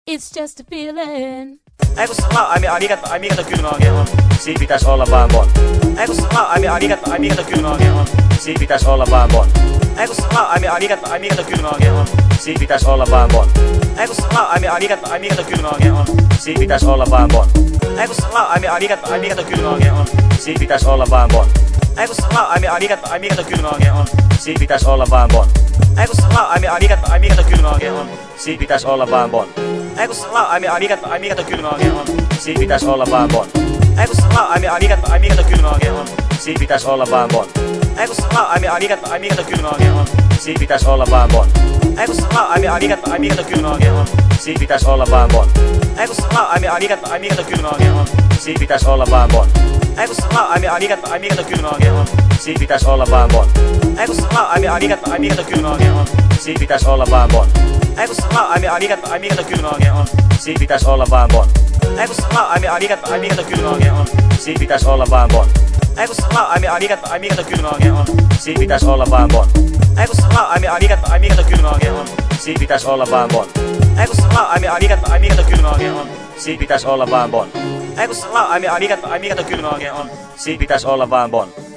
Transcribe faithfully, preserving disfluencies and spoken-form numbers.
It's just a feeling. Ei kun sä ai mi ai mikä ai mikä to kylmä oikein on. Siin pitäis olla vaan bon. Ei kun sä ai mi ai mikä ai mikä to kylmä oikein on. Siin pitäis olla vaan bon. Ei kun sä ai mi ai mikä ai mikä to kylmä oikein on. Siin pitäis olla vaan bon. Ei kun sä ai mi ai mikä ai mikä to kylmä oikein on. Siin pitäis olla vaan bon. Ei kun sä ai mi ai mikä ai mikä to kylmä oikein on. Siin pitäis olla vaan bon. Ei kun sä ai mi ai mikä ai mikä to kylmä oikein on. Siin pitäis olla vaan bon. Ei kun sä ai mi ai mikä ai mikä to kylmä oikein on. Siin pitäis olla vaan bon. Ei kun sä ai mi ai mikä ai mikä to kylmä oikein on. Siin pitäis olla vaan bon. Ei kun sä ai mi ai mikä ai mikä to kylmä oikein on. Siin pitäis olla vaan bon. Ei kun sä ai mi ai mikä ai mikä to kylmä oikein on. Siin pitäis olla vaan bon. Ei kun sä ai mi ai mikä ai mikä to kylmä oikein on. Siin pitäis olla vaan bon. Ei kun sä ai mi ai mikä ai mikä to kylmä oikein on. Siin pitäis olla vaan bon. Ei kun sä ai mi ai mikä ai mikä to kylmä oikein on. Siin pitäis olla vaan bon. Ei kun sä ai mi ai mikä ai mikä to kylmä oikein on. Siin pitäis olla vaan bon. Ei kun sä ai mi ai mikä ai mikä to kylmä oikein on. Siin pitäis olla vaan bon. Ei kun sä ai mi ai mikä ai mikä to kylmä oikein on. Siin pitäis olla vaan bon. Ei kun sä ai mi ai mikä ai mikä to kylmä oikein on. Siin pitäis olla vaan bon. Ei kun sä ai mi ai mikä ai mikä to kylmä oikein on. Siin pitäis olla vaan bon. Ei kun sä ai mi ai mikä ai mikä to kylmä oikein on. Siin pitäis olla vaan bon. Ei kun sä ai mi ai mikä ai mikä to kylmä oikein on. Siin pitäis olla vaan bon.